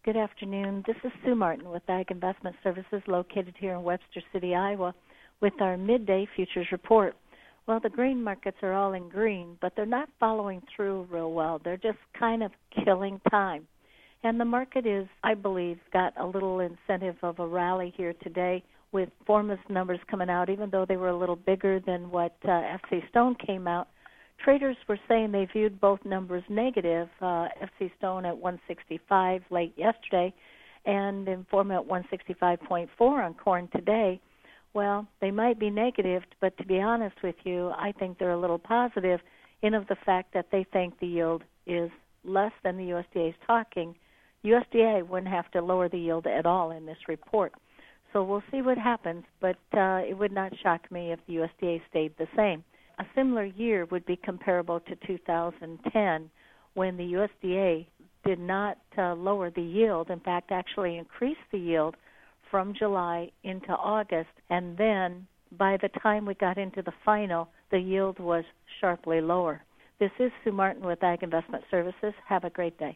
Good afternoon. This is Sue Martin with Ag Investment Services located here in Webster City, Iowa, with our midday futures report. Well, the grain markets are all in green, but they're not following through real well. They're just kind of killing time. And the market is, I believe, got a little incentive of a rally here today with Forma's numbers coming out, even though they were a little bigger than what FC Stone came out. Traders were saying they viewed both numbers negative, FC Stone at 165 late yesterday and Informa at 165.4 on corn today. Well, they might be negative, but to be honest with you, I think they're a little positive in of the fact that they think the yield is less than the USDA is talking. USDA wouldn't have to lower the yield at all in this report. So we'll see what happens, but it would not shock me if the USDA stayed the same. A similar year would be comparable to 2010 when the USDA did not lower the yield, in fact, actually increased the yield from July into August, and then by the time we got into the final, the yield was sharply lower. This is Sue Martin with Ag Investment Services. Have a great day.